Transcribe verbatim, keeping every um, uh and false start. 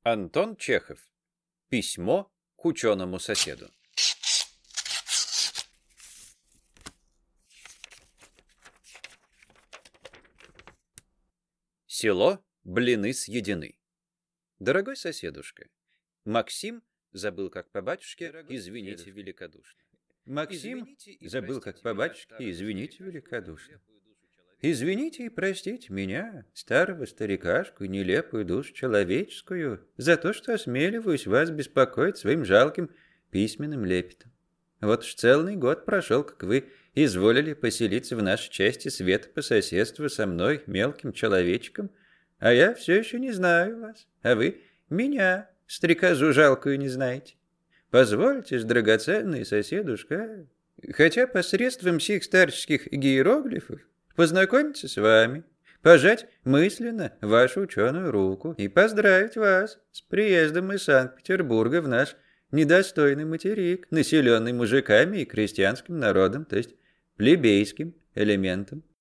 Антон Чехов. Письмо к ученому-соседу. Село Блины съедены. Дорогой соседушка, Максим забыл, как по батюшке, извините великодушно. Максим забыл, как по батюшке, извините великодушно. Извините и простите меня, старого старикашку, нелепую душу человеческую, за то, что осмеливаюсь вас беспокоить своим жалким письменным лепетом. Вот уж целый год прошел, как вы изволили поселиться в нашей части света по соседству со мной, мелким человечком, а я все еще не знаю вас, а вы меня, стрекозу жалкую, не знаете. Позвольте ж, драгоценный соседушка, хотя посредством сих старческих иероглифов, познакомиться с вами, пожать мысленно вашу ученую руку и поздравить вас с приездом из Санкт-Петербурга в наш недостойный материк, населенный мужиками и крестьянским народом, то есть плебейским элементом.